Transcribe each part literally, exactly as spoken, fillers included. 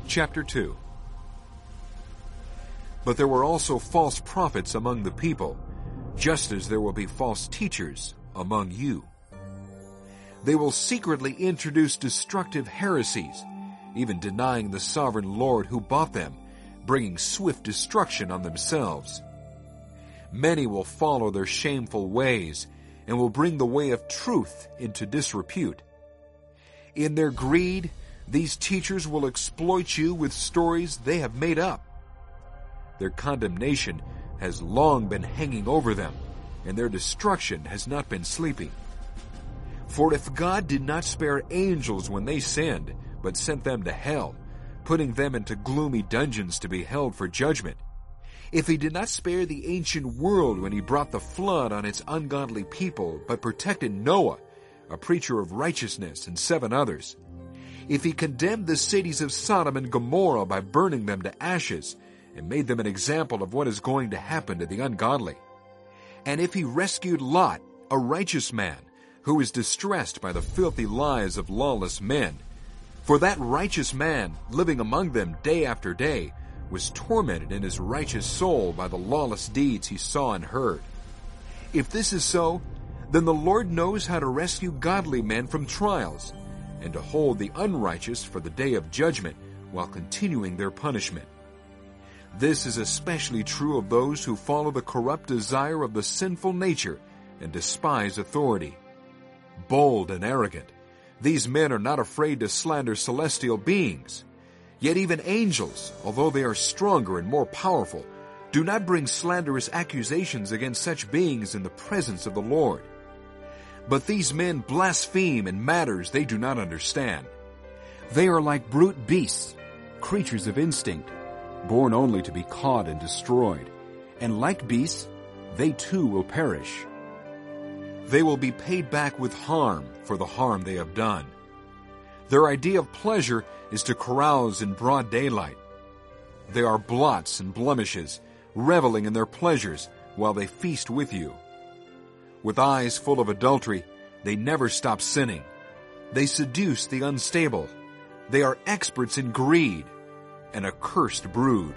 Chapter two. But there were also false prophets among the people, just as there will be false teachers among you. They will secretly introduce destructive heresies, even denying the sovereign Lord who bought them, bringing swift destruction on themselves. Many will follow their shameful ways, and will bring the way of truth into disrepute. In their greed, these teachers will exploit you with stories they have made up. Their condemnation has long been hanging over them, and their destruction has not been sleeping. For if God did not spare angels when they sinned, but sent them to hell, putting them into gloomy dungeons to be held for judgment, if he did not spare the ancient world when he brought the flood on its ungodly people, but protected Noah, a preacher of righteousness, and seven others, if he condemned the cities of Sodom and Gomorrah by burning them to ashes, and made them an example of what is going to happen to the ungodly, and if he rescued Lot, a righteous man, who was distressed by the filthy lies of lawless men, for that righteous man, living among them day after day, was tormented in his righteous soul by the lawless deeds he saw and heard. If this is so, then the Lord knows how to rescue godly men from trials, and to hold the unrighteous for the day of judgment while continuing their punishment. This is especially true of those who follow the corrupt desire of the sinful nature and despise authority. Bold and arrogant, these men are not afraid to slander celestial beings. Yet even angels, although they are stronger and more powerful, do not bring slanderous accusations against such beings in the presence of the Lord. But these men blaspheme in matters they do not understand. They are like brute beasts, creatures of instinct, born only to be caught and destroyed, and like beasts, they too will perish. They will be paid back with harm for the harm they have done. Their idea of pleasure is to carouse in broad daylight. They are blots and blemishes, reveling in their pleasures while they feast with you. With eyes full of adultery, they never stop sinning. They seduce the unstable. They are experts in greed, an accursed brood.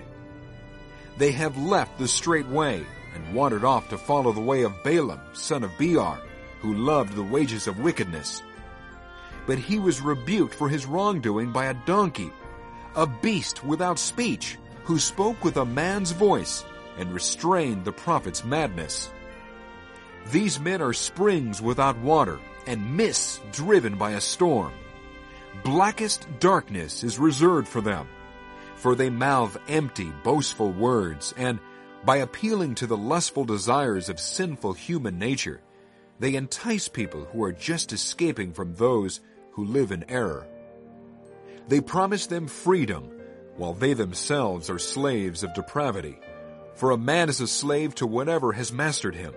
They have left the straight way and wandered off to follow the way of Balaam, son of Beor, who loved the wages of wickedness. But he was rebuked for his wrongdoing by a donkey, a beast without speech, who spoke with a man's voice and restrained the prophet's madness. These men are springs without water and mists driven by a storm. Blackest darkness is reserved for them, for they mouth empty, boastful words, and by appealing to the lustful desires of sinful human nature, they entice people who are just escaping from those who live in error. They promise them freedom, while they themselves are slaves of depravity, for a man is a slave to whatever has mastered him.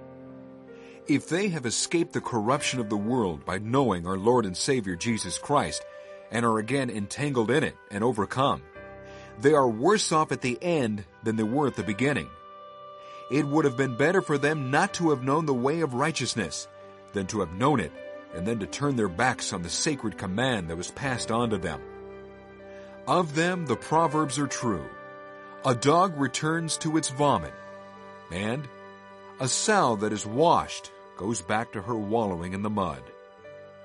If they have escaped the corruption of the world by knowing our Lord and Savior Jesus Christ, and are again entangled in it and overcome, they are worse off at the end than they were at the beginning. It would have been better for them not to have known the way of righteousness than to have known it and then to turn their backs on the sacred command that was passed on to them. Of them the proverbs are true. A dog returns to its vomit, and a sow that is washed goes back to her wallowing in the mud.